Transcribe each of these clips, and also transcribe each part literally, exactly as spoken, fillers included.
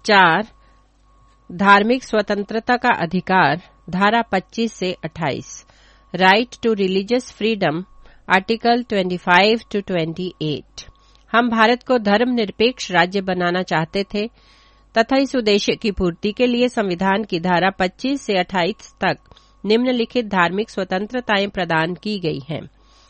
चार, धार्मिक स्वतंत्रता का अधिकार, धारा पच्चीस से अट्ठाईस। Right to religious freedom, article पच्चीस टू अट्ठाईस। हम भारत को धर्मनिरपेक्ष राज्य बनाना चाहते थे तथा इस उद्देश्य की पूर्ति के लिए संविधान की धारा पच्चीस से अट्ठाईस तक निम्नलिखित धार्मिक स्वतंत्रताएं प्रदान की गई हैं।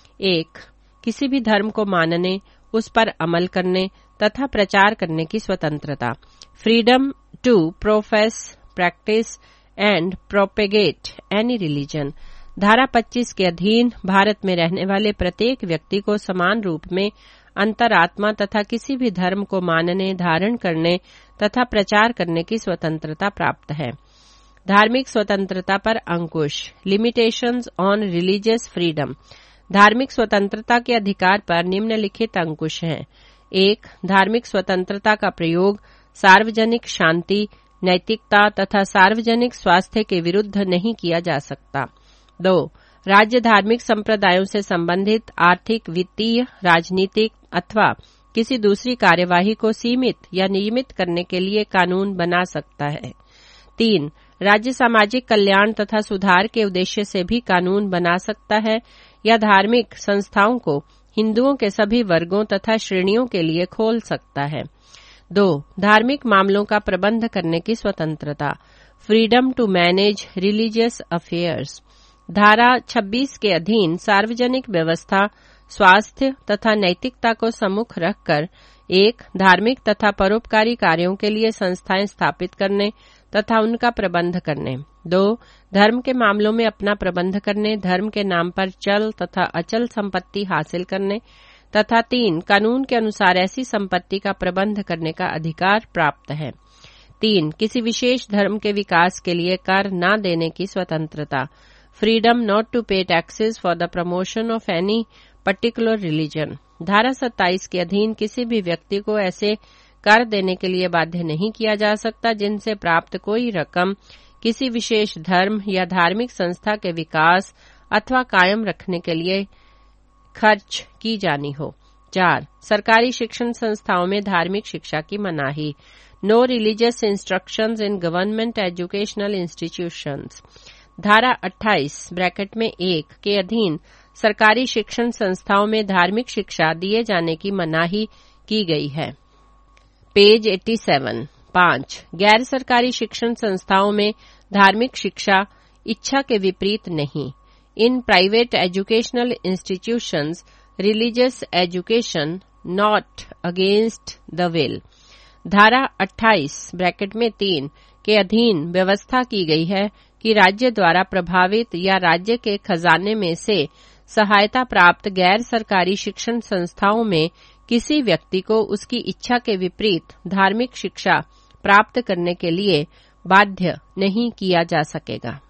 एक, किसी भी धर्म को मानने, उस पर अमल करने तथा प्रचार करने की स्वतंत्रता, freedom to profess, practice and propagate any religion. धारा पच्चीस के अधीन भारत में रहने वाले प्रत्येक व्यक्ति को समान रूप में अंतरात्मा तथा किसी भी धर्म को मानने, धारण करने तथा प्रचार करने की स्वतंत्रता प्राप्त है। धार्मिक स्वतंत्रता पर अंकुश, लिमिटेशंस ऑन रिलीजियस फ्रीडम। धार्मिक स्वतंत्रता के अधिकार पर निम्नलिखित अंकुश हैं। एक, धार्मिक स्वतंत्रता का प्रयोग सार्वजनिक शांति, नैतिकता तथा सार्वजनिक स्वास्थ्य के विरुद्ध नहीं किया जा सकता। दो, राज्य धार्मिक संप्रदायों से संबंधित आर्थिक, वित्तीय, राजनीतिक अथवा किसी दूसरी कार्यवाही को सीमित या नियमित करने के लिए कानून बना सकता है। तीन, राज्य सामाजिक कल्याण तथा सुधार के उद्देश्य से भी कानून बना सकता है या धार्मिक संस्थाओं को हिंदुओं के सभी वर्गों तथा श्रेणियों के लिए खोल सकता है। दो, धार्मिक मामलों का प्रबंध करने की स्वतंत्रता, freedom to manage religious affairs. धारा छब्बीस के अधीन सार्वजनिक व्यवस्था, स्वास्थ्य तथा नैतिकता को सम्मुख रखकर एक, धार्मिक तथा परोपकारी कार्यों के लिए संस्थाएं स्थापित करने तथा उनका प्रबंध करने। दो, धर्म के मामलों में अपना प्रबंध करने, धर्म के नाम पर चल तथा अचल संपत्ति हासिल करने तथा तीन, कानून के अनुसार ऐसी संपत्ति का प्रबंध करने का अधिकार प्राप्त है। तीन, किसी विशेष धर्म के विकास के लिए कर न देने की स्वतंत्रता, freedom not to pay taxes for the promotion of any particular religion. धारा सत्ताईस के अधीन किसी भी व्यक्ति को ऐसे कर देने के लिए बाध्य नहीं किया जा सकता जिनसे प्राप्त कोई रकम किसी विशेष धर्म या धार्मिक संस्था के विकास अथवा कायम रखने के लिए खर्च की जानी हो। चार, सरकारी शिक्षण संस्थाओं में धार्मिक शिक्षा की मनाही, no religious instructions in government educational institutions. धारा अट्ठाईस ब्रैकेट में एक के अधीन सरकारी शिक्षण संस्थाओं में धार्मिक शिक्षा दिए जाने की मनाही की गई है। पेज सत्तासी। पांच, गैर सरकारी शिक्षण संस्थाओं में धार्मिक शिक्षा इच्छा के विपरीत नहीं। In private educational institutions religious education not against the will. धारा अट्ठाईस ब्रैकेट में तीन के अधीन व्यवस्था की गई है कि राज्य द्वारा प्रभावित या राज्य के खजाने में से सहायता प्राप्त गैर सरकारी शिक्षण संस्थाओं में किसी व्यक्ति को उसकी इच्छा के विपरीत धार्मिक शिक्षा प्राप्त करने के लिए बाध्य नहीं किया जा सकेगा।